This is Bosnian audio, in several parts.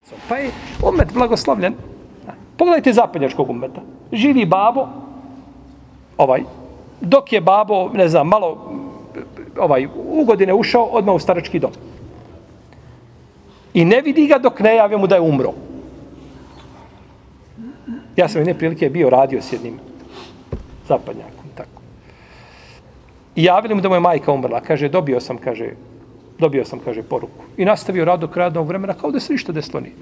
Pa je ummet blagoslovljen. Pogledajte zapadnjačkog ummeta. Živi babo, dok je babo, ne znam, malo u godine ušao, odmah u starački dom. I ne vidi ga dok ne javi mu da je umro. Ja sam jedne prilike bio radio s jednim zapadnjakom. Tako. I javili mu da mu je majka umrla. Kaže, dobio sam, poruku. I nastavio rad do radnog vremena kao da se ništa desilo nije.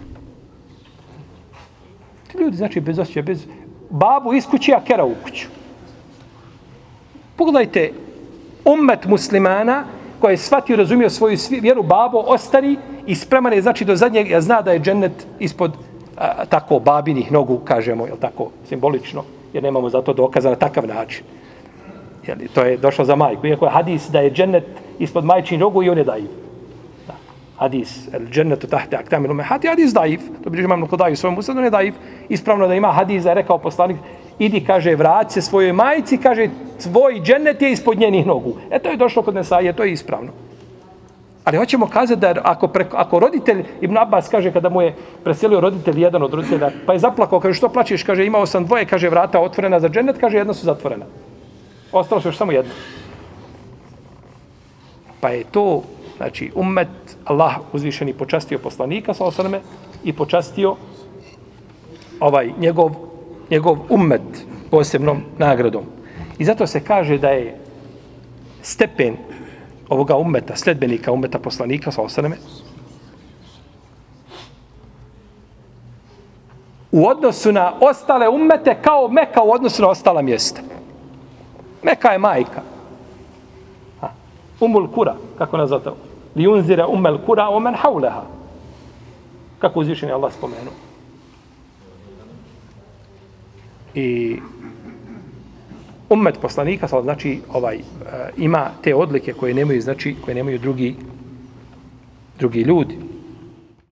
Ti ljudi, znači, bez osjećaja, bez babu iz kući, a kera u kuću. Pogledajte, ummet muslimana koji je shvatio, razumio svoju vjeru, babo ostari i spreman je, znači, do zadnjeg, ja zna da je džennet ispod tako babinih nogu, kažemo, jel tako, simbolično, jer nemamo za to dokaza na takav način. Jeli, to je došlo za majku. Iako je hadis da je džennet ispod majčinih nogu i on je dajiv. Da. Hadis, el džennetu tahte aktamil umehati, hadis dajiv. To bi imam Nukodaju svojom usadu, on je dajiv. Ispravno da ima hadis da je rekao poslanik, idi, kaže, vrati se svojoj majci, kaže, tvoj džennet je ispod njenih nogu. To je došlo kod Nesaije, to je ispravno. Ali hoćemo kazati da ako roditelj, Ibn Abbas kaže kada mu je preselio roditelj, jedan od roditelja, pa je zaplakao, kaže, što plačeš, kaže, imao sam dvoje, kaže, vrata otvorena za džennet, kaže, jedna su zatvorena. Ostalo se još samo jedno. Pa je to, znači, ummet, Allah uzvišeni počastio poslanika, sallallahu i počastio njegov ummet posebnom nagradom. I zato se kaže da je stepen ovoga ummeta, sledbenika ummeta poslanika, sallallahu u odnosu na ostale ummete kao Meka u odnosu na ostala mjesta. Meka je majka. Umul kura, kako nazvate? Li unzira umel kura o men hauleha. Kako uzvišen je Allah spomenuo. I ummet poslanika, znači, ima te odlike koje nemaju, znači, koje nemaju drugi ljudi.